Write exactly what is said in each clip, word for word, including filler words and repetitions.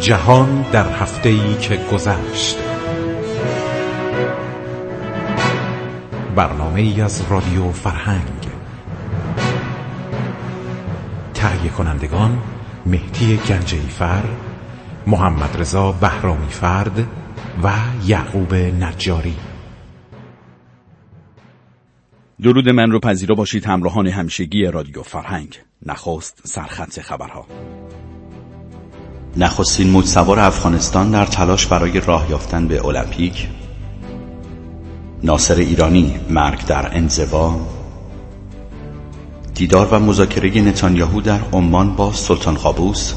جهان در هفته‌ای که گذشت. برنامه‌ای از رادیو فرهنگ. تهیه کنندگان مهدی گنجی‌فر، محمد رضا بهرامی فرد و یعقوب نجاری. درود من رو پذیرا باشید همراهان همیشگی رادیو فرهنگ. نخست سرخط خبرها. نخستین موج سوار افغانستان در تلاش برای راه یافتن به المپیک. ناصر ایرانی مرگ در انزوا. دیدار و مذاکره نتانیاهو در عمان با سلطان قابوس.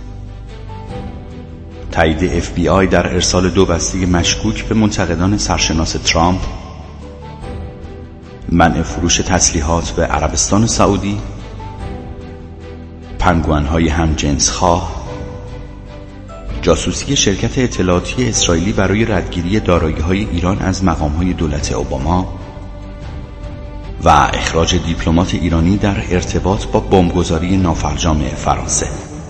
تایید اف بی آی در ارسال دو بسته مشکوک به منتقدان سرشناس ترامپ. منع فروش تسلیحات به عربستان سعودی. پنگوئن‌های همجنسخواه. جاسوسی شرکت اطلاعاتی اسرائیلی برای ردگیری دارایی‌های ایران از مقام‌های دولت اوباما و اخراج دیپلمات ایرانی در ارتباط با بمبگذاری نافرجام فرانسه.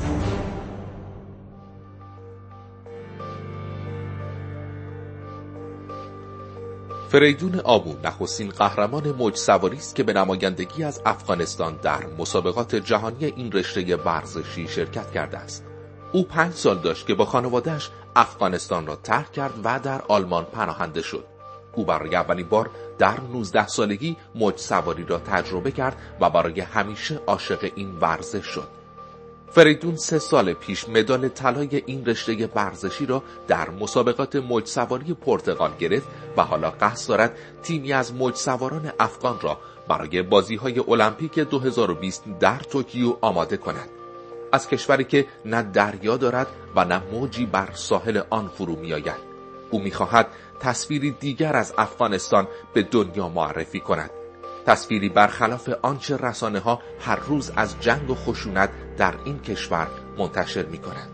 فریدون آمو نخستین قهرمان موج سواری است که به نمایندگی از افغانستان در مسابقات جهانی این رشته ورزشی شرکت کرده است. او پنج سال داشت که با خانواده‌اش افغانستان را ترک کرد و در آلمان پناهنده شد. او برای اولین بار در نوزده سالگی موج سواری را تجربه کرد و برای همیشه عاشق این ورزش شد. فریدون سه سال پیش مدال طلای این رشته ورزشی را در مسابقات موج سواری پرتغال گرفت و حالا قصد دارد تیمی از موج سواران افغان را برای بازی‌های المپیک دو هزار و بیست در توکیو آماده کند. از کشوری که نه دریا دارد و نه موجی بر ساحل آن فرو می‌آید. او می‌خواهد تصویری دیگر از افغانستان به دنیا معرفی کند. تصویری برخلاف آنچه رسانه‌ها هر روز از جنگ و خشونت در این کشور منتشر می‌کنند.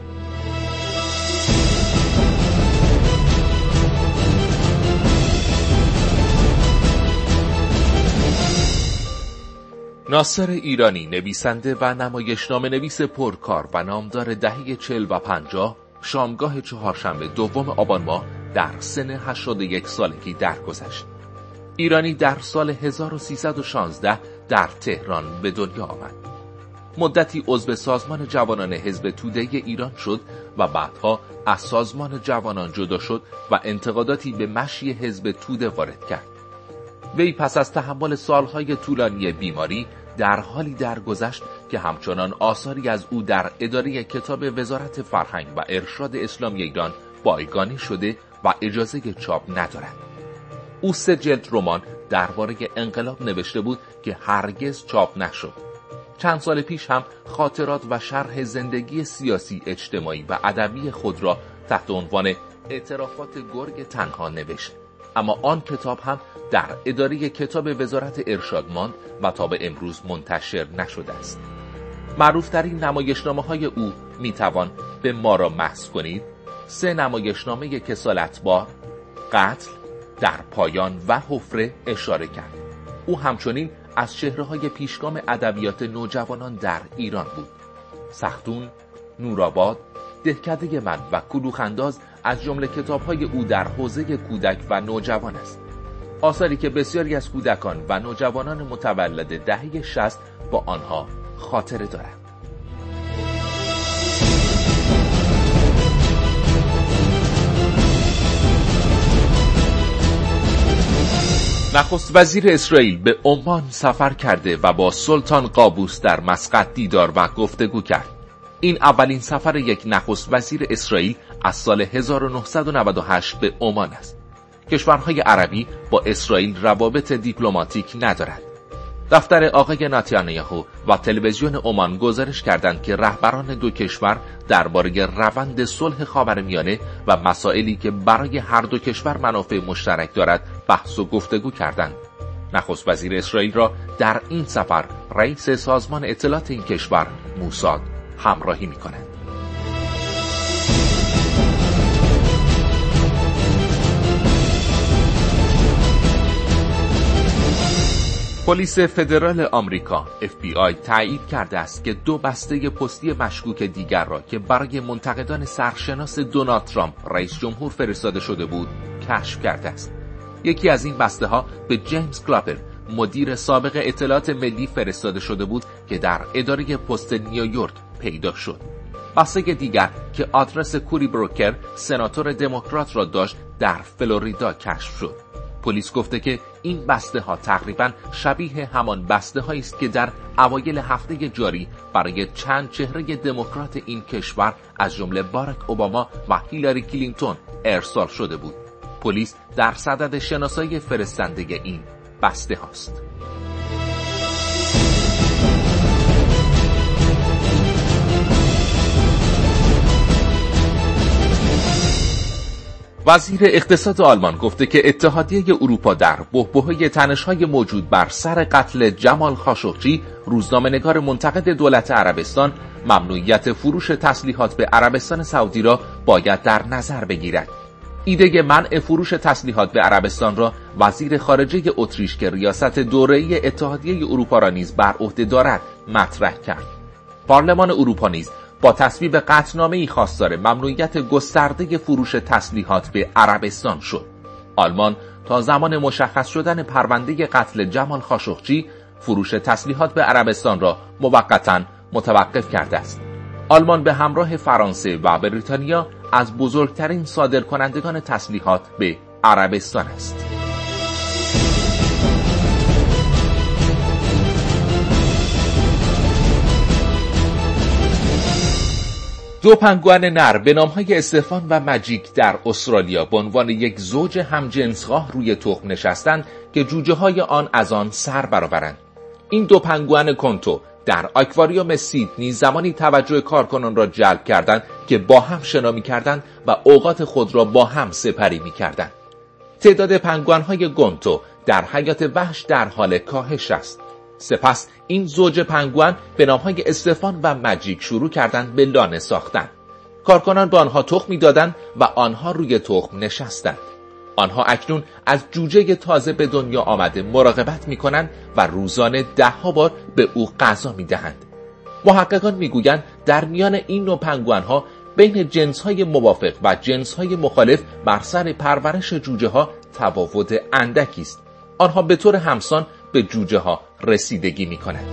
ناصر ایرانی نویسنده و نمایشنامه نویس پرکار و نامدار دهه چهل و پنجاه شامگاه چهارشنبه دوم آبان ماه در سن هشتاد و یک سالگی درگذشت. ایرانی در سال هزار و سیصد و شانزده در تهران به دنیا آمد. مدتی عضو سازمان جوانان حزب توده ایران شد و بعدها از سازمان جوانان جدا شد و انتقاداتی به مشی حزب توده وارد کرد. وی پس از تحمل سالهای طولانی بیماری در حالی درگذشت که همچنان آثاری از او در اداره کتاب وزارت فرهنگ و ارشاد اسلامی ایران بایگانی شده و اجازه چاپ ندارد. او سه جلد رمان درباره انقلاب نوشته بود که هرگز چاپ نشد. چند سال پیش هم خاطرات و شرح زندگی سیاسی، اجتماعی و ادبی خود را تحت عنوان اعترافات گرگ تنها نوشت. اما آن کتاب هم در اداره کتاب وزارت ارشاد ماند و تا به امروز منتشر نشده است. معروفترین نمایشنامه‌های او میتوان به ما را محض کنید، سه نمایشنامه کسالتبار، قتل، در پایان و حفره اشاره کرد. او همچنین از چهره‌های پیشگام ادبیات نوجوانان در ایران بود. سختون، نورآباد، دهکده من و کلوخ‌انداز از جمله کتاب‌های او در حوزه کودک و نوجوان است. آثاری که بسیاری از کودکان و نوجوانان متولد دهه شصت با آنها خاطره دارند. نخست وزیر اسرائیل به عمان سفر کرده و با سلطان قابوس در مسقط دیدار و گفتگو کرد. این اولین سفر یک نخست وزیر اسرائیل از سال هزار و نهصد و نود و هشت به عمان است. کشورهای عربی با اسرائیل روابط دیپلماتیک ندارند. دفتر آقای نتانیاهو و تلویزیون عمان گزارش کردند که رهبران دو کشور درباره روند صلح خاورمیانه و مسائلی که برای هر دو کشور منافع مشترک دارد بحث و گفتگو کردند. نخست وزیر اسرائیل را در این سفر رئیس سازمان اطلاعات این کشور موساد همراهی می‌کند. پلیس فدرال آمریکا اف بی آی تایید کرده است که دو بسته پستی مشکوک دیگر را که برای منتقدان سرشناس دونالد ترامپ رئیس جمهور فرستاده شده بود کشف کرده است. یکی از این بسته ها به جیمز کلاپر مدیر سابق اطلاعات ملی فرستاده شده بود که در اداره پست نیویورک پیدا شد. بسته دیگر که آدرس کوری بروکر سناتور دموکرات را داشت در فلوریدا کشف شد. پلیس گفته که این بسته ها تقریباً شبیه همان بسته هایی است که در اوایل هفته جاری برای چند چهره دموکرات این کشور از جمله باراک اوباما و هیلاری کلینتون ارسال شده بود. پلیس در صدد شناسایی فرستنده این بسته هاست. وزیر اقتصاد آلمان گفته که اتحادیه اروپا در بحبوحه تنش‌های موجود بر سر قتل جمال خاشقچی، روزنامه‌نگار منتقد دولت عربستان، ممنوعیت فروش تسلیحات به عربستان سعودی را باید در نظر بگیرد. ایده منع فروش تسلیحات به عربستان را وزیر خارجه اتریش که ریاست دوره‌ای اتحادیه اروپا را نیز بر عهده دارد مطرح کرد. پارلمان اروپا نیز با تصویب قطعنامه‌ای خواستار ممنوعیت گسترده فروش تسلیحات به عربستان شد. آلمان تا زمان مشخص شدن پرونده قتل جمال خاشقچی فروش تسلیحات به عربستان را موقتاً متوقف کرده است. آلمان به همراه فرانسه و بریتانیا از بزرگترین صادرکنندگان تسلیحات به عربستان است. دو پنگوئن نر به نام‌های استفان و ماجیک در استرالیا به عنوان یک زوج همجنسخواه روی تخم نشستند که جوجه‌های آن از آن سر برآورند. این دو پنگوئن کنتو در آکواریوم سیدنی زمانی توجه کارکنان را جلب کردند که با هم شنا می‌کردند و اوقات خود را با هم سپری می‌کردند. تعداد پنگوئن‌های گونتو در حیات وحش در حال کاهش است. سپس این زوج پنگوئن به نام‌های استفان و ماجیک شروع کردند به لانه ساختن. کارکنان به آنها تخم می‌دادند و آنها روی تخم نشستند. آنها اکنون از جوجه تازه به دنیا آمده مراقبت می‌کنند و روزانه ده‌ها بار به او غذا می‌دهند. محققان می‌گویند در میان این نوع پنگوئن‌ها بین جنس‌های موافق و جنس‌های مخالف بر سر پرورش جوجه‌ها تفاوت اندکی است. آنها به طور همسان به جوجه‌ها رسیدگی می‌کنند.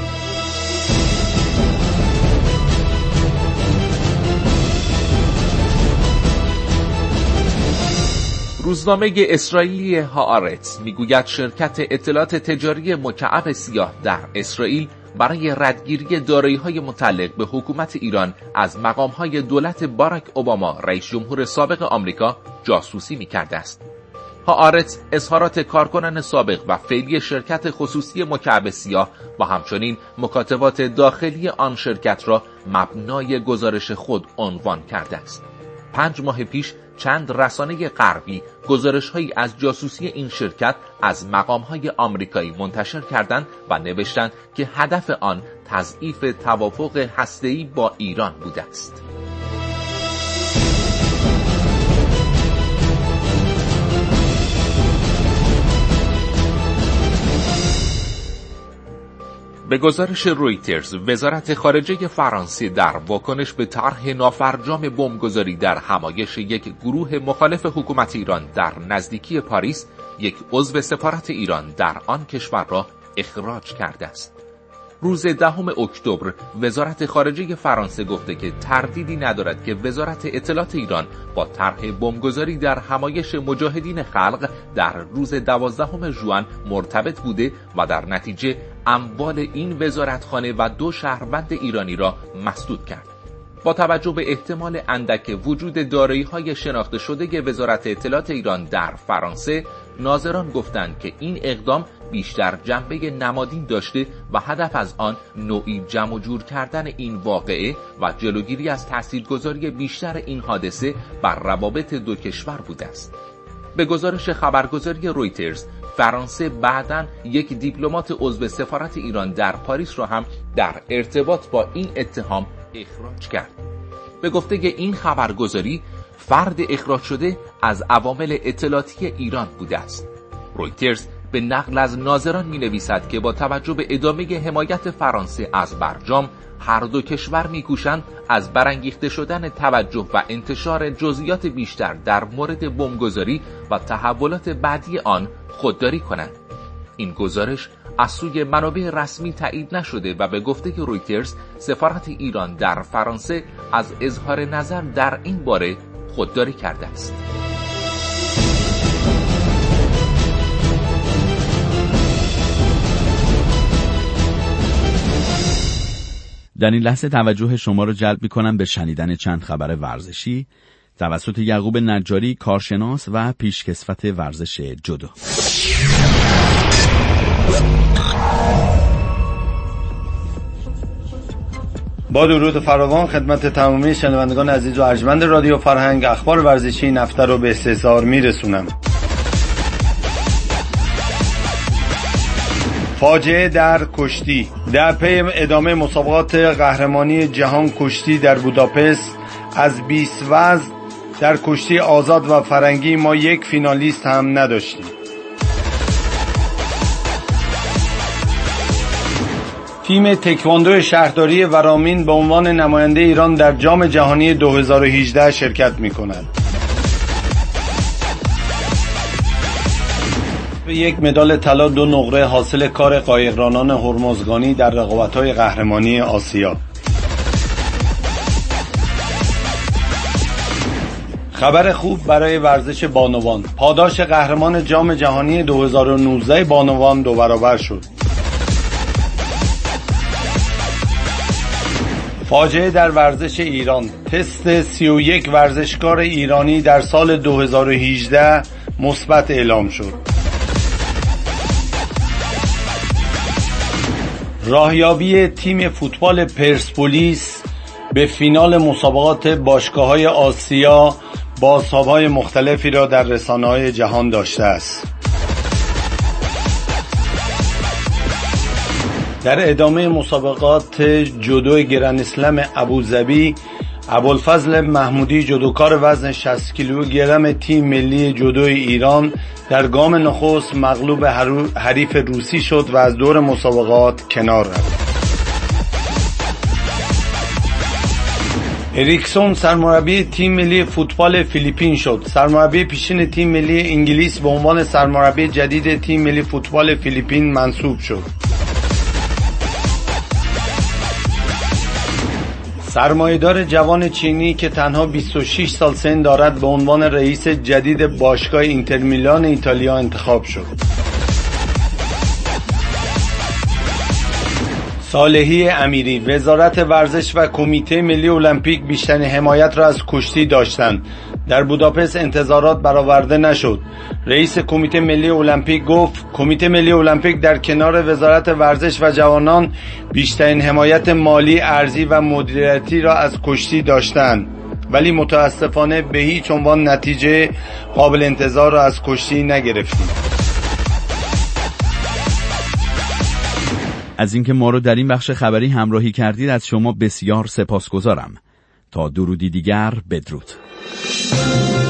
روزنامه اسرائیلی هآرتز میگوید شرکت اطلاعات تجاری مکعب سیاه در اسرائیل برای ردگیری دارایی‌های متعلق به حکومت ایران از مقام‌های دولت باراک اوباما رئیس جمهور سابق آمریکا جاسوسی می‌کرده است. هآرتز اظهارات کارکنان سابق و فعلی شرکت خصوصی مکعب سیاه و همچنین مکاتبات داخلی آن شرکت را مبنای گزارش خود عنوان کرده است. پنج ماه پیش چند رسانه غربی گزارش‌هایی از جاسوسی این شرکت از مقام‌های آمریکایی منتشر کردند و نوشتند که هدف آن تضعیف توافق هسته‌ای با ایران بوده است. به گزارش رویترز، وزارت خارجه فرانسه در واکنش به طرح نافرجام بمبگذاری در همایش یک گروه مخالف حکومت ایران در نزدیکی پاریس، یک عضو سفارت ایران در آن کشور را اخراج کرده است. روز دهم اکتبر وزارت خارجه فرانسه گفته که تردیدی ندارد که وزارت اطلاعات ایران با طرح بمبگذاری در همایش مجاهدین خلق در روز دوازدهم ژوئن مرتبط بوده و در نتیجه اموال این وزارتخانه و دو شهروند ایرانی را مسدود کرد. با توجه به احتمال اندک وجود دارایی‌های شناخته شده وزارت اطلاعات ایران در فرانسه، ناظران گفتند که این اقدام بیشتر جنبه نمادین داشته و هدف از آن نوعی جمع جور کردن این واقعه و جلوگیری از تاثیرگذاری بیشتر این حادثه بر روابط دو کشور بوده است. به گزارش خبرگزاری رویترز، فرانسه بعداً یک دیپلمات عضو سفارت ایران در پاریس را هم در ارتباط با این اتهام اخراج کرد. به گفته این خبرگزاری، فرد اخراج شده از عوامل اطلاعاتی ایران بوده است. رویترز به نقل از ناظران می نویسد که با توجه به ادامه حمایت فرانسه از برجام، هر دو کشور می‌کوشند از برانگیخته شدن توجه و انتشار جزئیات بیشتر در مورد بمبگذاری و تحولات بعدی آن خودداری کنند. این گزارش از سوی منابع رسمی تایید نشده و به گفته رویترز سفارت ایران در فرانسه از اظهار نظر در این باره خودداری کرده است. در این لحظه توجه شما را جلب می‌کنم به شنیدن چند خبر ورزشی توسط یعقوب نجاری، کارشناس و پیشکسوت ورزش جودو. با درود فراوان خدمت تمامی شنوندگان عزیز و ارجمند رادیو فرهنگ، اخبار ورزشی این هفته رو به استحضار میرسونم. فاجعه در کشتی. در پی ادامه مسابقات قهرمانی جهان کشتی در بوداپست، از بیست وزن در کشتی آزاد و فرنگی ما یک فینالیست هم نداشتیم. تیم تکواندو شهرداری ورامین به عنوان نماینده ایران در جام جهانی دو هزار و هجده شرکت می‌کند. یک مدال طلا دو نقره حاصل کار قایقرانان هرمزگانی در رقابت‌های قهرمانی آسیا. خبر خوب برای ورزش بانوان. پاداش قهرمان جام جهانی دو هزار و نوزده بانوان دو برابر شد. فاجعه در ورزش ایران. تست سی و یک ورزشکار ایرانی در سال دو هزار و هجده مثبت اعلام شد. راهیابی تیم فوتبال پرسپولیس به فینال مسابقات باشگاه‌های آسیا بازتاب‌های مختلفی را در رسانه‌های جهان داشته است. در ادامه مسابقات جودو گرند اسلم ابوظبی، ابوالفضل محمودی جودوکار وزن شصت کیلوگرم تیم ملی جودوی ایران در گام نخست مغلوب حریف روسی شد و از دور مسابقات کنار رفت. اریکسون سرمربی تیم ملی فوتبال فیلیپین شد. سرمربی پیشین تیم ملی انگلیس به عنوان سرمربی جدید تیم ملی فوتبال فیلیپین منصوب شد. سرمایه‌دار جوان چینی که تنها بیست و شش سال سن دارد به عنوان رئیس جدید باشگاه اینتر میلان ایتالیا انتخاب شد. صالحی امیری. وزارت ورزش و کمیته ملی المپیک بیشترین حمایت را از کشتی داشتند. در بوداپست انتظارات برآورده نشد. رئیس کمیته ملی المپیک گفت کمیته ملی المپیک در کنار وزارت ورزش و جوانان بیشترین حمایت مالی، ارزی و مدیریتی را از کشتی داشتند، ولی متاسفانه به هیچ عنوان نتیجه قابل انتظار را از کشتی نگرفتیم. از اینکه ما رو در این بخش خبری همراهی کردید از شما بسیار سپاسگزارم. تا درودی دیگر، بدرود.